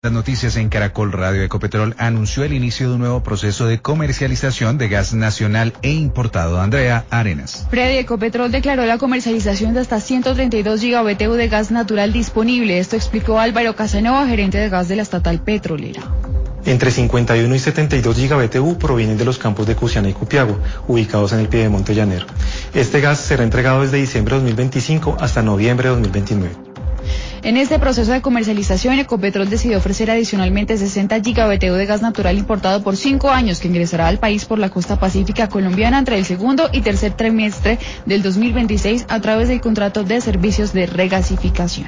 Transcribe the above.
Las noticias en Caracol Radio. Ecopetrol anunció el inicio de un nuevo proceso de comercialización de gas nacional e importado. Andrea Arenas. Freddy, Ecopetrol declaró la comercialización de hasta 132 GBtu de gas natural disponible. Esto explicó Álvaro Casanova, gerente de gas de la estatal petrolera. Entre 51 y 72 GBtu provienen de los campos de Cusiana y Cupiagua, ubicados en el Piedemonte Llanero. Este gas será entregado desde diciembre de 2025 hasta noviembre de 2029. En este proceso de comercialización, Ecopetrol decidió ofrecer adicionalmente 60 GBtu de gas natural importado por 5 años que ingresará al país por la costa pacífica colombiana entre el segundo y tercer trimestre del 2026 a través del contrato de servicios de regasificación.